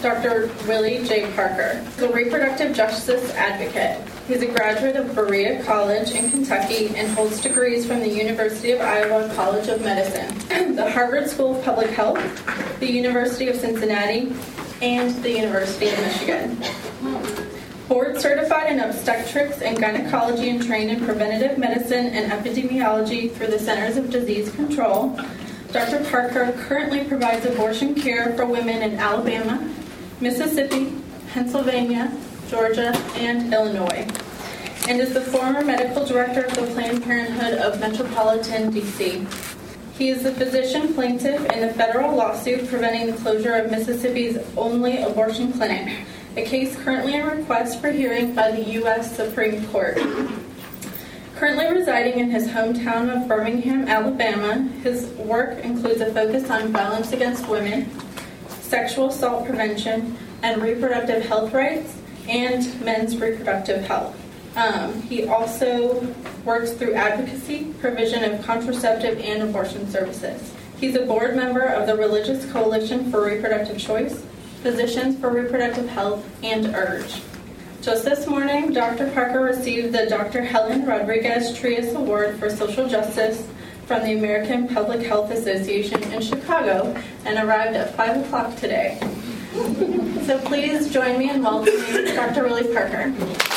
Dr. Willie J. Parker. He's a reproductive justice advocate. He's a graduate of Berea College in Kentucky and holds degrees from the University of Iowa College of Medicine, the Harvard School of Public Health, the University of Cincinnati, and the University of Michigan. Board certified in obstetrics and gynecology and trained in preventative medicine and epidemiology through the Centers of Disease Control, Dr. Parker currently provides abortion care for women in Alabama, Mississippi, Pennsylvania, Georgia, and Illinois, and is the former medical director of the Planned Parenthood of Metropolitan D.C. He is the physician plaintiff in the federal lawsuit preventing the closure of Mississippi's only abortion clinic, a case currently in request for hearing by the U.S. Supreme Court. Currently residing in his hometown of Birmingham, Alabama, his work includes a focus on violence against women, sexual assault prevention, and reproductive health rights, and men's reproductive health. He also works through advocacy, provision of contraceptive and abortion services. He's a board member of the Religious Coalition for Reproductive Choice, Physicians for Reproductive Health, and URGE. Just this morning, Dr. Parker received the Dr. Helen Rodriguez Trias Award for Social Justice from the American Public Health Association in Chicago and arrived at 5 o'clock today. So please join me in welcoming Dr. Willie Parker.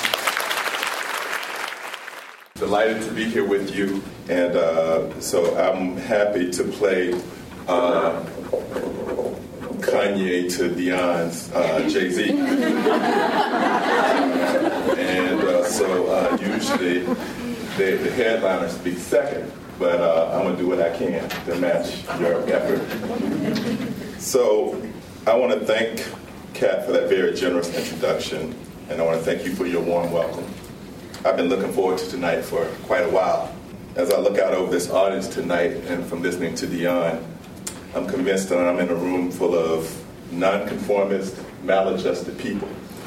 Delighted to be here with you, and so I'm happy to play Kanye to Dion's Jay-Z. And so usually the headliner speaks second, but I'm going to do what I can to match your effort. So I want to thank Kat for that very generous introduction, and I want to thank you for your warm welcome. I've been looking forward to tonight for quite a while. As I look out over this audience tonight and from listening to Dion, I'm convinced that I'm in a room full of nonconformist, maladjusted people.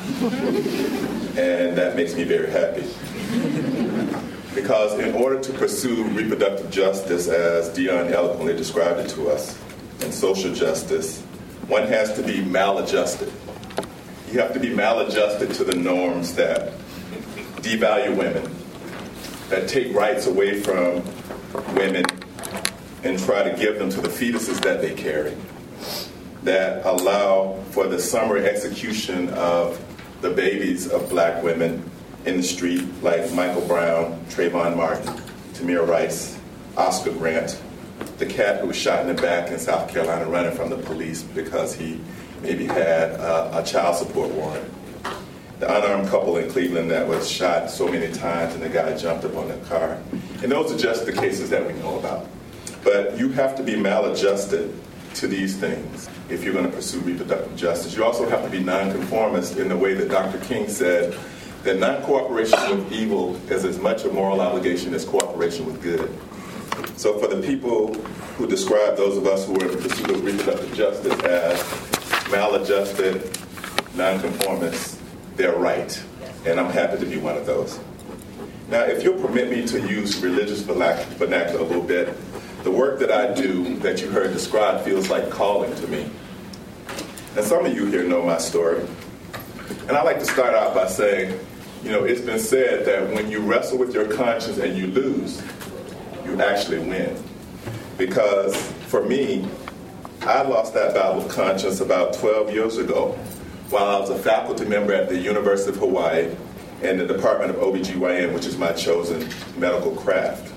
And that makes me very happy. Because in order to pursue reproductive justice, as Dion eloquently described it to us, and social justice, one has to be maladjusted. You have to be maladjusted to the norms that devalue women, that take rights away from women and try to give them to the fetuses that they carry, that allow for the summary execution of the babies of black women in the street, like Michael Brown, Trayvon Martin, Tamir Rice, Oscar Grant, the cat who was shot in the back in South Carolina running from the police because he maybe had a child support warrant, the unarmed couple in Cleveland that was shot so many times and the guy jumped up on the car. And those are just the cases that we know about. But you have to be maladjusted to these things if you're going to pursue reproductive justice. You also have to be nonconformist in the way that Dr. King said that non-cooperation with evil is as much a moral obligation as cooperation with good. So for the people who describe those of us who are in pursuit of reproductive justice as maladjusted, nonconformists, they're right. And I'm happy to be one of those. Now, if you'll permit me to use religious vernacular a little bit, the work that I do that you heard described feels like calling to me. And some of you here know my story. And I like to start out by saying, it's been said that when you wrestle with your conscience and you lose, you actually win. Because for me, I lost that battle of conscience about 12 years ago while I was a faculty member at the University of Hawaii in the Department of OBGYN, which is my chosen medical craft.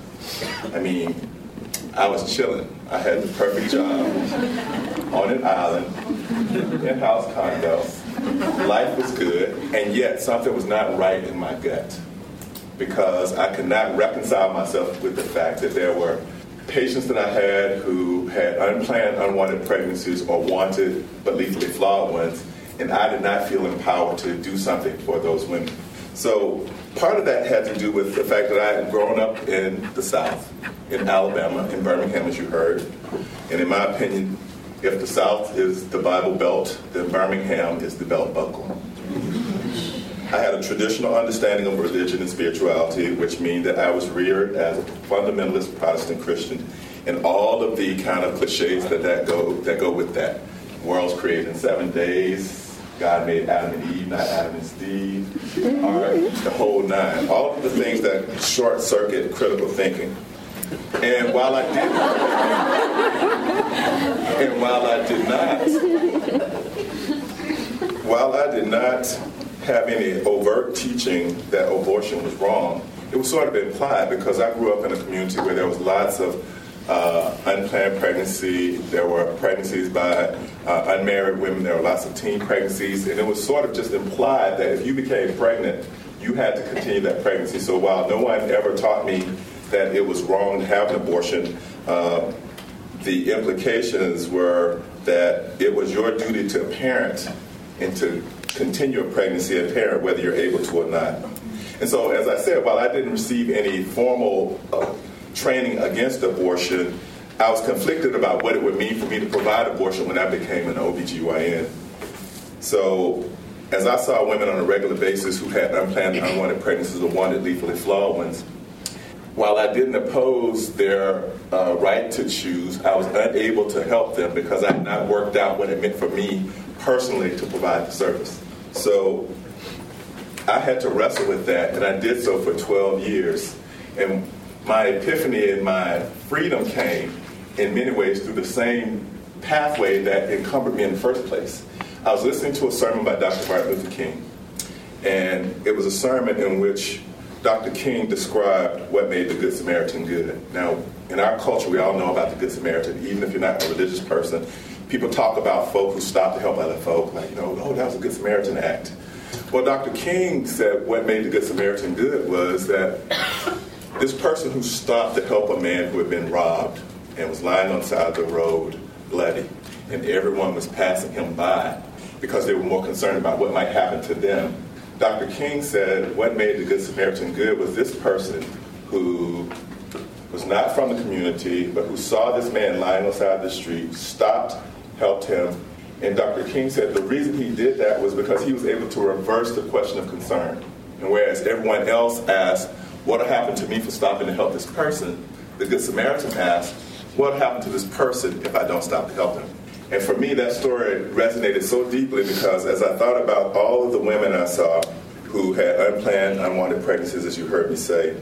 I was chilling. I had the perfect job on an island, in-house condo. Life was good, and yet something was not right in my gut because I could not reconcile myself with the fact that there were patients that I had who had unplanned, unwanted pregnancies or wanted but lethally flawed ones, and I did not feel empowered to do something for those women. So part of that had to do with the fact that I had grown up in the South, in Alabama, in Birmingham, as you heard. And in my opinion, if the South is the Bible Belt, then Birmingham is the belt buckle. I had a traditional understanding of religion and spirituality, which means that I was reared as a fundamentalist Protestant Christian, and all of the kind of cliches that go with that. World's created in 7 days, God made Adam and Eve, not Adam and Steve, or the whole nine. All of the things that short-circuit critical thinking. And while I did not have any overt teaching that abortion was wrong, it was sort of implied because I grew up in a community where there was lots of unplanned pregnancy. There were pregnancies by unmarried women. There were lots of teen pregnancies. And it was sort of just implied that if you became pregnant, you had to continue that pregnancy. So while no one ever taught me that it was wrong to have an abortion, the implications were that it was your duty to parent and to continue a pregnancy and parent whether you're able to or not. And so, as I said, while I didn't receive any formal training against abortion, I was conflicted about what it would mean for me to provide abortion when I became an OBGYN. So, as I saw women on a regular basis who had unplanned, unwanted pregnancies or wanted lethally flawed ones, while I didn't oppose their right to choose, I was unable to help them because I had not worked out what it meant for me personally to provide the service. So I had to wrestle with that, and I did so for 12 years. And my epiphany and my freedom came in many ways through the same pathway that encumbered me in the first place. I was listening to a sermon by Dr. Martin Luther King, and it was a sermon in which Dr. King described what made the Good Samaritan good. Now, in our culture, we all know about the Good Samaritan. Even if you're not a religious person, people talk about folk who stop to help other folk, like, oh, that was a Good Samaritan act. Well, Dr. King said what made the Good Samaritan good was that this person who stopped to help a man who had been robbed and was lying on the side of the road, bloody, and everyone was passing him by because they were more concerned about what might happen to them. Dr. King said what made the Good Samaritan good was this person who was not from the community, but who saw this man lying on the side of the street, stopped, helped him. And Dr. King said the reason he did that was because he was able to reverse the question of concern. And whereas everyone else asked, what will happen to me for stopping to help this person? The Good Samaritan asked, what will happen to this person if I don't stop to help them? And for me, that story resonated so deeply because as I thought about all of the women I saw who had unplanned, unwanted pregnancies, as you heard me say,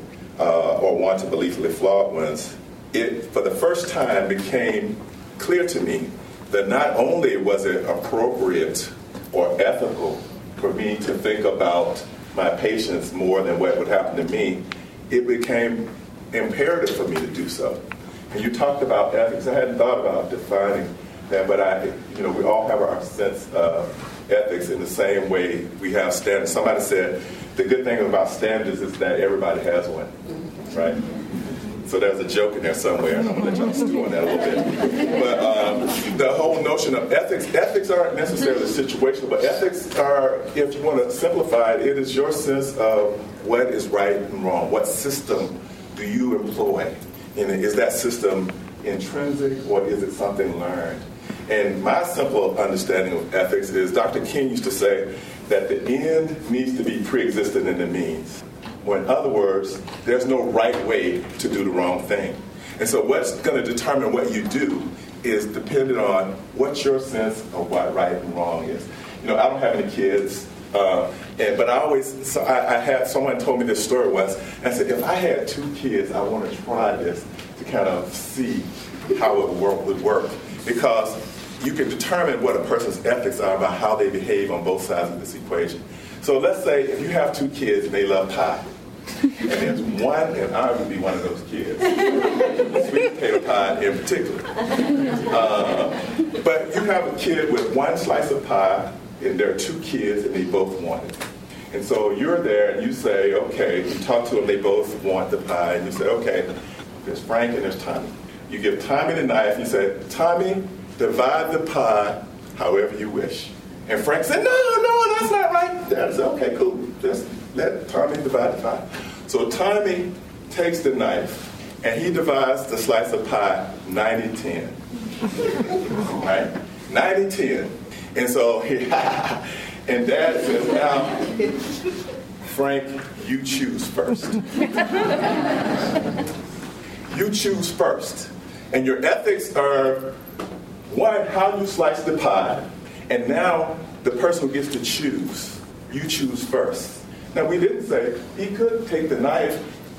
or wanted but lethally flawed ones, it, for the first time, became clear to me that not only was it appropriate or ethical for me to think about my patients more than what would happen to me, it became imperative for me to do so. And you talked about ethics. I hadn't thought about defining that, but we all have our sense of ethics in the same way we have standards. Somebody said the good thing about standards is that everybody has one, right? So there's a joke in there somewhere, and I'm going to let y'all stew on that a little bit. But the whole notion of ethics aren't necessarily situational, but ethics are, if you want to simplify it, it is your sense of what is right and wrong. What system do you employ? And is that system intrinsic, or is it something learned? And my simple understanding of ethics is Dr. King used to say that the end needs to be pre-existent in the means. Or in other words, there's no right way to do the wrong thing. And so what's going to determine what you do is dependent on what your sense of what right and wrong is. I don't have any kids, but I had someone told me this story once, and I said, if I had 2 kids, I want to try this to kind of see how it would work. Because you can determine what a person's ethics are by how they behave on both sides of this equation. So let's say if you have 2 kids and they love pie, and there's one, and I would be one of those kids, sweet potato pie in particular. But you have a kid with 1 slice of pie, and there are 2 kids, and they both want it. And so you're there, and you say, okay, you talk to them, they both want the pie, and you say, okay, there's Frank and there's Tommy. You give Tommy the knife, you say, Tommy, divide the pie however you wish. And Frank said, no, that's not right. Dad said, okay, cool. Just let Tommy divide the pie. So Tommy takes the knife, and he divides the slice of pie 90-10. Right? 90-10. And so, and Dad says, now, Frank, you choose first. You choose first. And your ethics are, 1, how you slice the pie, and now the person who gets to choose. You choose first. Now, we didn't say he could take the knife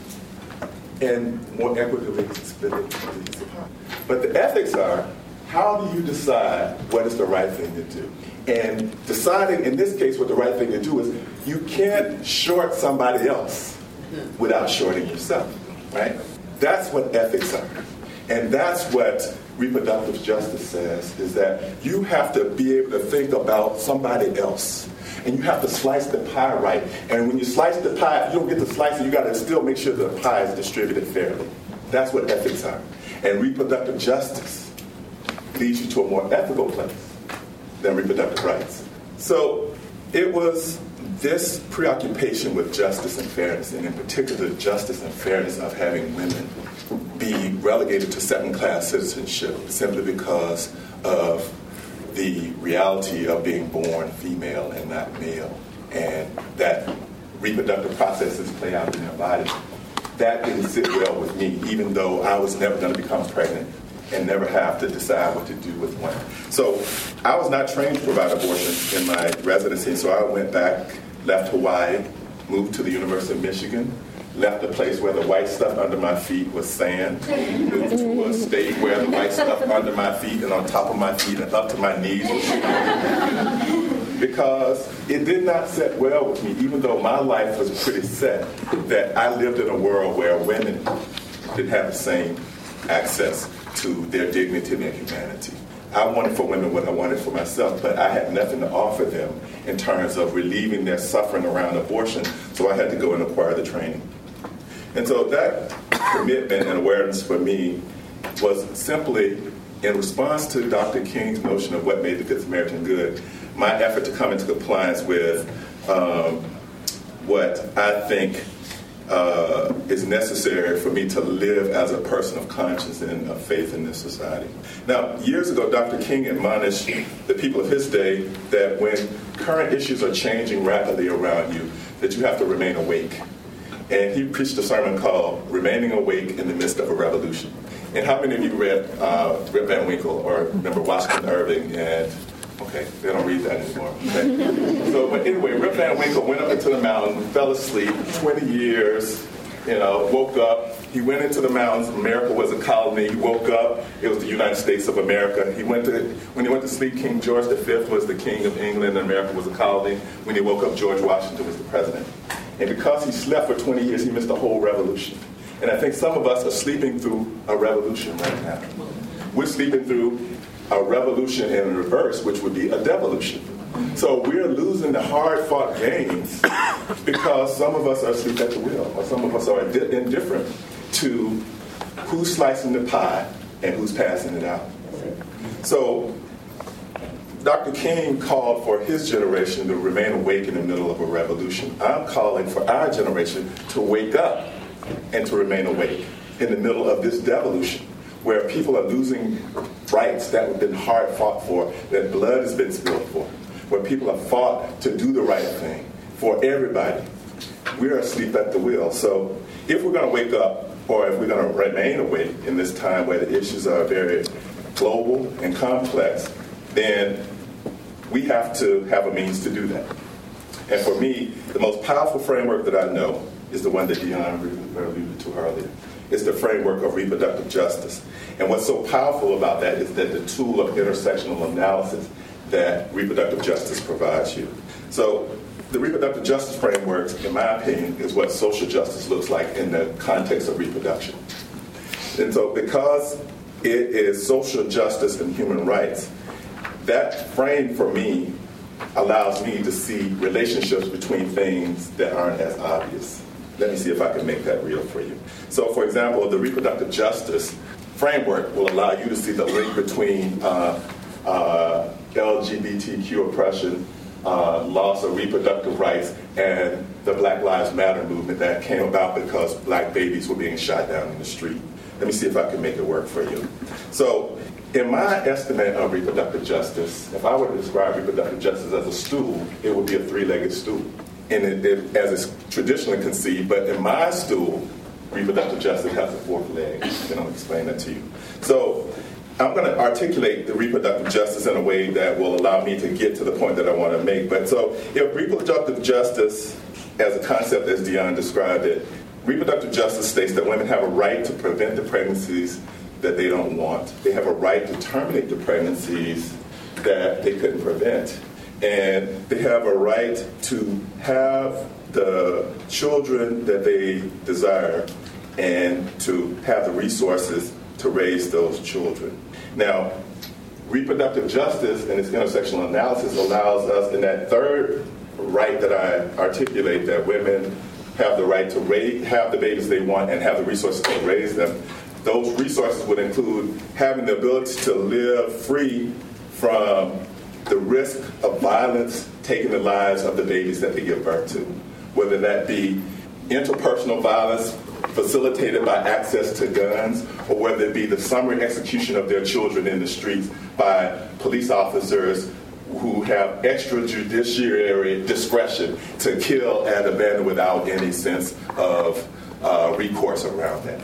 and more equitably split it into his apart. But the ethics are, how do you decide what is the right thing to do? And deciding, in this case, what the right thing to do is, you can't short somebody else without shorting yourself, right? That's what ethics are. And that's what reproductive justice says, is that you have to be able to think about somebody else. And you have to slice the pie right. And when you slice the pie, if you don't get to slice it, you got to still make sure the pie is distributed fairly. That's what ethics are. And reproductive justice leads you to a more ethical place than reproductive rights. So it was this preoccupation with justice and fairness, and in particular the justice and fairness of having women be relegated to second-class citizenship simply because of the reality of being born female and not male, and that reproductive processes play out in their body. That didn't sit well with me, even though I was never going to become pregnant and never have to decide what to do with one. So I was not trained to provide abortion in my residency, so I went back, left Hawaii, moved to the University of Michigan, left a place where the white stuff under my feet was sand, moved to a state where the white stuff under my feet and on top of my feet and up to my knees was sugar. Because it did not sit well with me, even though my life was pretty set, that I lived in a world where women didn't have the same access to their dignity and their humanity. I wanted for women what I wanted for myself, but I had nothing to offer them in terms of relieving their suffering around abortion, so I had to go and acquire the training. And so that commitment and awareness for me was simply in response to Dr. King's notion of what made the Good Samaritan good, my effort to come into compliance with what I think is necessary for me to live as a person of conscience and of faith in this society. Now, years ago, Dr. King admonished the people of his day that when current issues are changing rapidly around you, that you have to remain awake. And he preached a sermon called Remaining Awake in the Midst of a Revolution. And how many of you read Rip Van Winkle or remember Washington Irving? And okay, they don't read that anymore. Okay. So, but anyway, Rip Van Winkle went up into the mountain, fell asleep, 20 years, woke up. He went into the mountains. America was a colony. He woke up. It was the United States of America. When he went to sleep, King George V was the king of England, and America was a colony. When he woke up, George Washington was the president. And because he slept for 20 years, he missed the whole revolution. And I think some of us are sleeping through a revolution right now. We're sleeping through a revolution in reverse, which would be a devolution. So we're losing the hard-fought gains because some of us are asleep at the wheel, or some of us are indifferent to who's slicing the pie and who's passing it out. So Dr. King called for his generation to remain awake in the middle of a revolution. I'm calling for our generation to wake up and to remain awake in the middle of this devolution, where people are losing rights that have been hard fought for, that blood has been spilled for, where people have fought to do the right thing for everybody. We're asleep at the wheel. So if we're going to wake up, or if we're going to remain awake in this time where the issues are very global and complex, then we have to have a means to do that. And for me, the most powerful framework that I know is the one that Dion alluded to earlier. It's the framework of reproductive justice. And what's so powerful about that is that the tool of intersectional analysis that reproductive justice provides you. So the reproductive justice framework, in my opinion, is what social justice looks like in the context of reproduction. And so because it is social justice and human rights, that frame for me allows me to see relationships between things that aren't as obvious. Let me see if I can make that real for you. So, for example, the reproductive justice framework will allow you to see the link between LGBTQ oppression, loss of reproductive rights, and the Black Lives Matter movement that came about because black babies were being shot down in the street. Let me see if I can make it work for you. So, in my estimate of reproductive justice, if I were to describe reproductive justice as a stool, it would be a three-legged stool. And as it's traditionally conceived, but in my stool, reproductive justice has a fourth leg, and I'll explain that to you. So I'm going to articulate the reproductive justice in a way that will allow me to get to the point that I want to make. But so if reproductive justice as a concept, as Dion described it, reproductive justice states that women have a right to prevent the pregnancies that they don't want. They have a right to terminate the pregnancies that they couldn't prevent. And they have a right to have the children that they desire and to have the resources to raise those children. Now, reproductive justice and its intersectional analysis allows us in that third right that I articulate, that women have the right to have the babies they want and have the resources to raise them. Those resources would include having the ability to live free from the risk of violence taking the lives of the babies that they give birth to, whether that be interpersonal violence facilitated by access to guns, or whether it be the summary execution of their children in the streets by police officers who have extrajudiciary discretion to kill and abandon without any sense of recourse around that.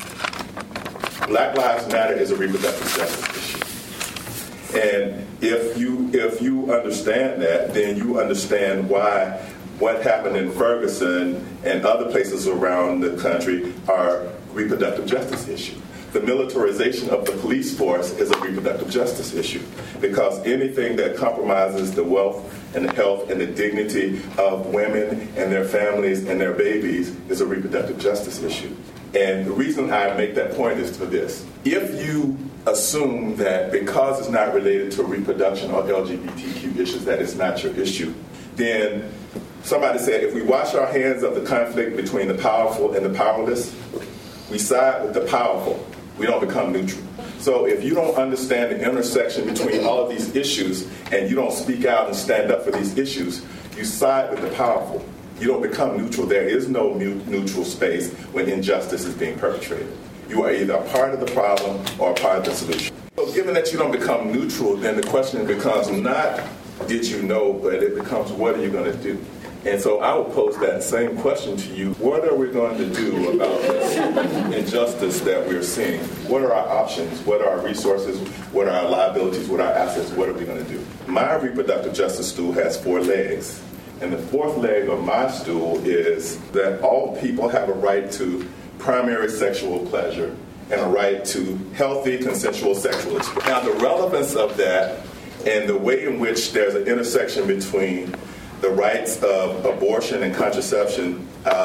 Black Lives Matter is a reproductive justice issue. And if you understand that, then you understand why what happened in Ferguson and other places around the country are reproductive justice issue. The militarization of the police force is a reproductive justice issue, because anything that compromises the wealth and the health and the dignity of women and their families and their babies is a reproductive justice issue. And the reason I make that point is for this. If you assume that because it's not related to reproduction or LGBTQ issues that it's not your issue, then somebody said if we wash our hands of the conflict between the powerful and the powerless, we side with the powerful. We don't become neutral. So if you don't understand the intersection between all of these issues and you don't speak out and stand up for these issues, you side with the powerful. You don't become neutral. There is no neutral space when injustice is being perpetrated. You are either a part of the problem or a part of the solution. So given that you don't become neutral, then the question becomes not did you know, but it becomes what are you going to do? And so I will pose that same question to you. What are we going to do about this injustice that we're seeing? What are our options? What are our resources? What are our liabilities? What are our assets? What are we going to do? My reproductive justice stool has 4 legs. And the 4th leg of my stool is that all people have a right to primary sexual pleasure and a right to healthy, consensual sexual experience. Now, the relevance of that and the way in which there's an intersection between the rights of abortion and contraception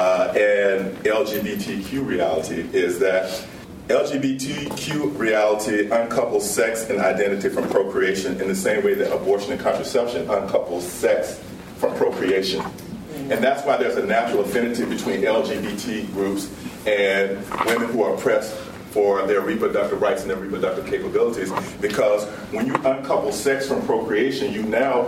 and LGBTQ reality is that LGBTQ reality uncouples sex and identity from procreation in the same way that abortion and contraception uncouples sex from procreation. And that's why there's a natural affinity between LGBT groups and women who are oppressed for their reproductive rights and their reproductive capabilities, because when you uncouple sex from procreation, you now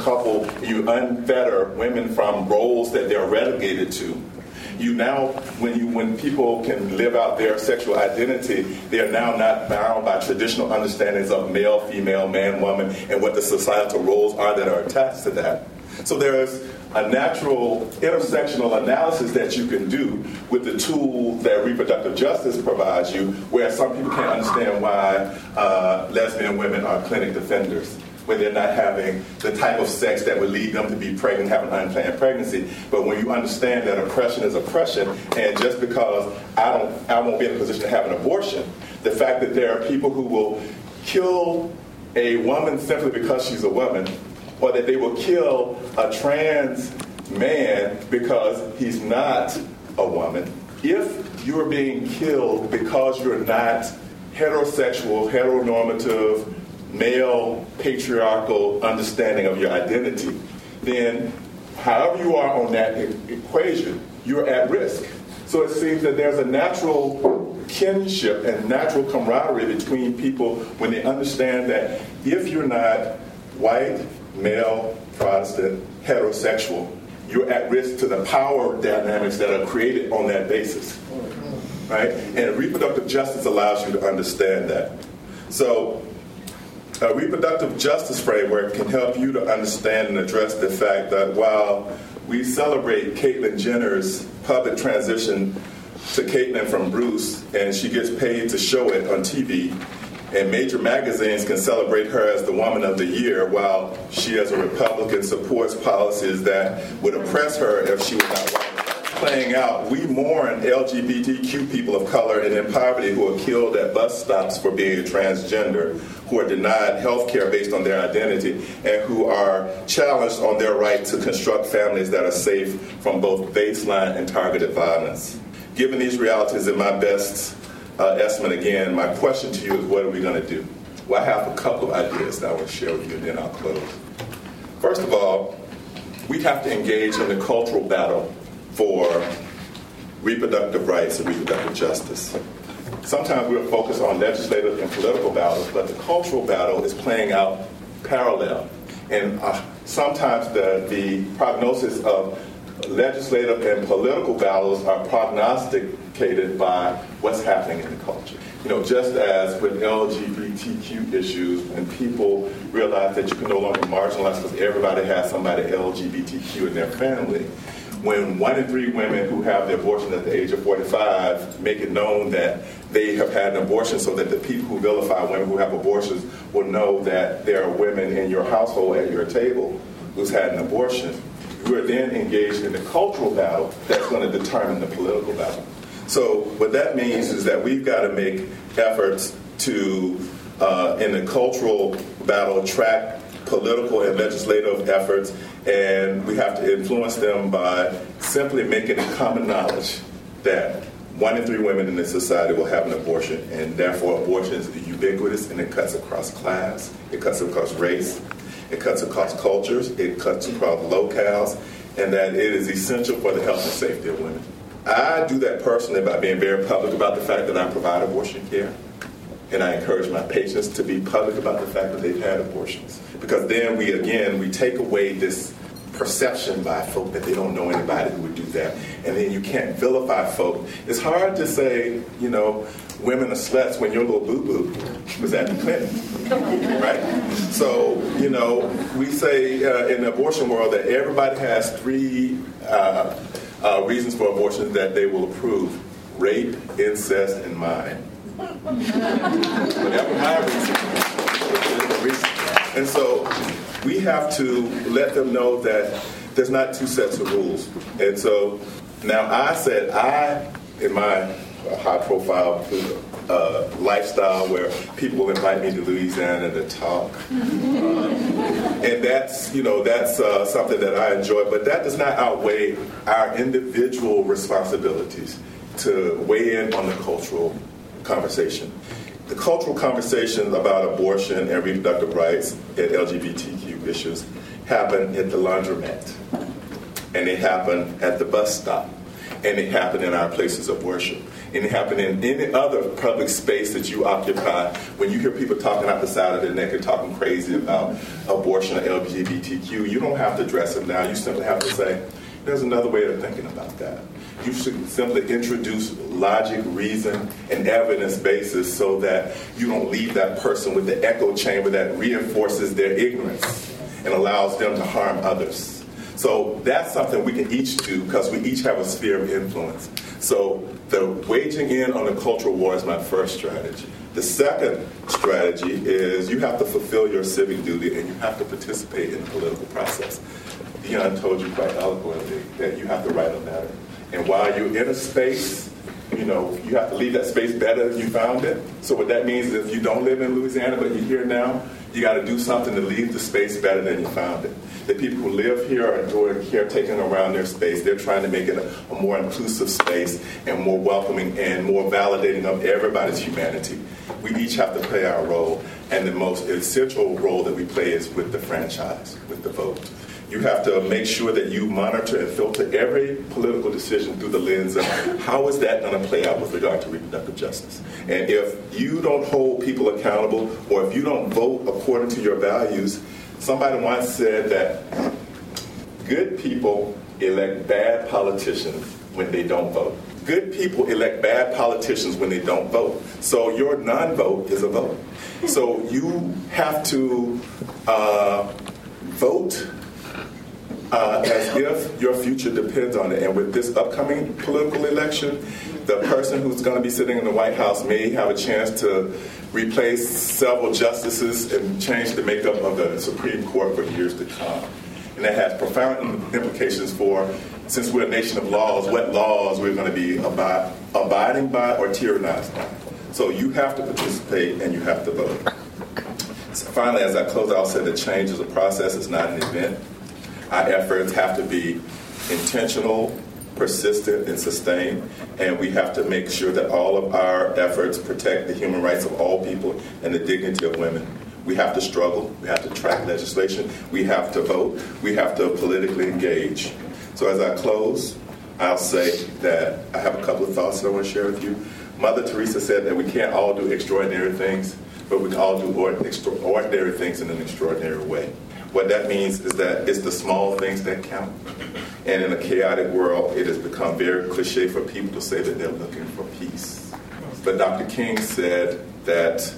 unfetter women from roles that they're relegated to. You now, when people can live out their sexual identity, they're now not bound by traditional understandings of male, female, man, woman, and what the societal roles are that are attached to that. So there's a natural intersectional analysis that you can do with the tool that reproductive justice provides you, where some people can't understand why lesbian women are clinic defenders, where they're not having the type of sex that would lead them to be pregnant, have an unplanned pregnancy. But when you understand that oppression is oppression, and just because I won't be in a position to have an abortion, the fact that there are people who will kill a woman simply because she's a woman, or that they will kill a trans man because he's not a woman. If you're being killed because you're not heterosexual, heteronormative, male, patriarchal understanding of your identity, then however you are on that equation, you're at risk. So it seems that there's a natural kinship and natural camaraderie between people when they understand that if you're not white, male, Protestant, heterosexual, you're at risk to the power dynamics that are created on that basis, right? And reproductive justice allows you to understand that. So a reproductive justice framework can help you to understand and address the fact that while we celebrate Caitlyn Jenner's public transition to Caitlyn from Bruce, and she gets paid to show it on TV, And major magazines can celebrate her as the Woman of the Year, while she, as a Republican, supports policies that would oppress her if she was not white. Playing out, we mourn LGBTQ people of color and in poverty who are killed at bus stops for being a transgender, who are denied health care based on their identity, and who are challenged on their right to construct families that are safe from both baseline and targeted violence. Given these realities, in my best estimate again, my question to you is, what are we going to do? Well, I have a couple of ideas that I want to share with you, and then I'll close. First of all, we have to engage in the cultural battle for reproductive rights and reproductive justice. Sometimes we're focused on legislative and political battles, but the cultural battle is playing out parallel. And sometimes the prognosis of legislative and political battles are prognosticated by what's happening in the culture. You know, just as with LGBTQ issues, when people realize that you can no longer marginalize because everybody has somebody LGBTQ in their family, when 1 in 3 women who have their abortion at the age of 45 make it known that they have had an abortion, so that the people who vilify women who have abortions will know that there are women in your household at your table who's had an abortion, you are then engaged in the cultural battle that's going to determine the political battle. So what that means is that we've got to make efforts to, in the cultural battle, track political and legislative efforts, and we have to influence them by simply making it common knowledge that 1 in 3 women in this society will have an abortion, and therefore abortion is ubiquitous, and it cuts across class, it cuts across race, it cuts across cultures, it cuts across locales, and that it is essential for the health and safety of women. I do that personally by being very public about the fact that I provide abortion care. And I encourage my patients to be public about the fact that they've had abortions. Because then we take away this perception by folk that they don't know anybody who would do that. And then you can't vilify folk. It's hard to say, you know, women are sluts when your little boo-boo was at the clinic. Right? So, you know, we say in the abortion world that everybody has 3 reasons for abortion that they will approve: rape, incest, and mine. Whatever my reason. And so we have to let them know that there's not 2 sets of rules. And so now in my high-profile lifestyle where people will invite me to Louisiana to talk. And that's something that I enjoy, but that does not outweigh our individual responsibilities to weigh in on the cultural conversation. The cultural conversations about abortion and reproductive rights and LGBTQ issues happen at the laundromat, and they happen at the bus stop, and they happen in our places of worship, and they happen in any other public space that you occupy. When you hear people talking out the side of their neck and talking crazy about abortion or LGBTQ, you don't have to dress them down. You simply have to say, there's another way of thinking about that. You should simply introduce logic, reason, and evidence basis so that you don't leave that person with the echo chamber that reinforces their ignorance and allows them to harm others. So that's something we can each do because we each have a sphere of influence. So the waging in on the cultural war is my first strategy. The second strategy is you have to fulfill your civic duty and you have to participate in the political process. Dion told you quite eloquently that you have to write a letter. And while you're in a space, you know, you have to leave that space better than you found it. So what that means is if you don't live in Louisiana but you're here now, you got to do something to leave the space better than you found it. The people who live here are doing caretaking around their space. They're trying to make it a more inclusive space and more welcoming and more validating of everybody's humanity. We each have to play our role, and the most essential role that we play is with the franchise, with the vote. You have to make sure that you monitor and filter every political decision through the lens of how is that going to play out with regard to reproductive justice. And if you don't hold people accountable, or if you don't vote according to your values, somebody once said that good people elect bad politicians when they don't vote. Good people elect bad politicians when they don't vote. So your non-vote is a vote. So you have to vote as if your future depends on it. And with this upcoming political election, the person who's going to be sitting in the White House may have a chance to replace several justices and change the makeup of the Supreme Court for years to come. And that has profound implications for, since we're a nation of laws, what laws we're going to be abiding by or tyrannized by. So you have to participate and you have to vote. So finally, as I close, I'll say that change is a process, it's not an event. Our efforts have to be intentional, persistent, and sustained, and we have to make sure that all of our efforts protect the human rights of all people and the dignity of women. We have to struggle, we have to track legislation, we have to vote, we have to politically engage. So as I close, I'll say that I have a couple of thoughts that I want to share with you. Mother Teresa said that we can't all do extraordinary things, but we can all do ordinary things in an extraordinary way. What that means is that it's the small things that count. And in a chaotic world, it has become very cliche for people to say that they're looking for peace. But Dr. King said that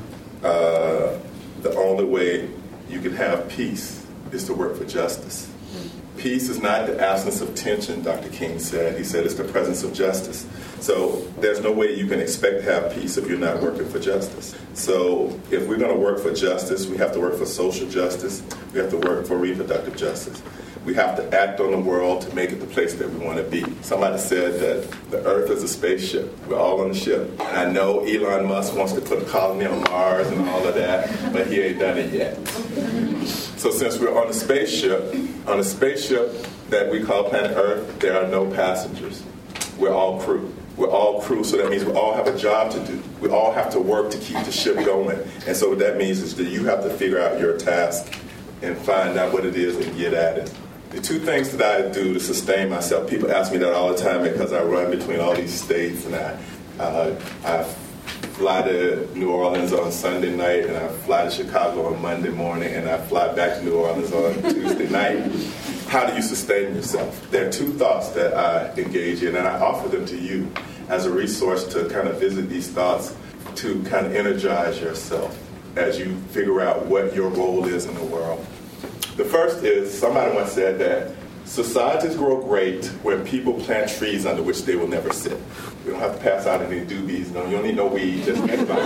the only way you can have peace is to work for justice. Peace is not the absence of tension, Dr. King said. He said it's the presence of justice. So there's no way you can expect to have peace if you're not working for justice. So if we're going to work for justice, we have to work for social justice. We have to work for reproductive justice. We have to act on the world to make it the place that we want to be. Somebody said that the Earth is a spaceship. We're all on the ship. And I know Elon Musk wants to put a colony on Mars and all of that, but he ain't done it yet. So since we're on a spaceship that we call planet Earth, there are no passengers. We're all crew. We're all crew, so that means we all have a job to do. We all have to work to keep the ship going. And so what that means is that you have to figure out your task and find out what it is and get at it. The two things that I do to sustain myself, people ask me that all the time because I run between all these states, and I fly to New Orleans on Sunday night, and I fly to Chicago on Monday morning, and I fly back to New Orleans on Tuesday night. How do you sustain yourself? There are two thoughts that I engage in, and I offer them to you as a resource to kind of visit these thoughts to kind of energize yourself as you figure out what your role is in the world. The first is, somebody once said that societies grow great when people plant trees under which they will never sit. We don't have to pass out any doobies. No, you don't need no weed, just anybody.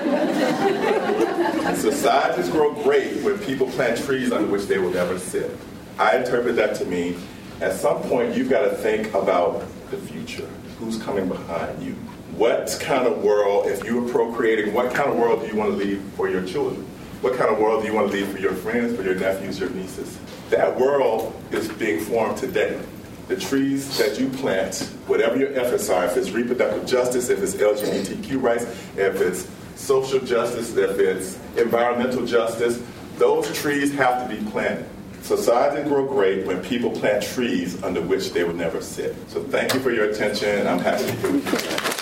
Societies grow great when people plant trees under which they will never sit. I interpret that to mean, at some point, you've got to think about the future. Who's coming behind you? What kind of world, if you were procreating, what kind of world do you want to leave for your children? What kind of world do you want to leave for your friends, for your nephews, your nieces? That world is being formed today. The trees that you plant, whatever your efforts are, if it's reproductive justice, if it's LGBTQ rights, if it's social justice, if it's environmental justice, those trees have to be planted. Society grow great when people plant trees under which they would never sit. So thank you for your attention. I'm happy to be with you.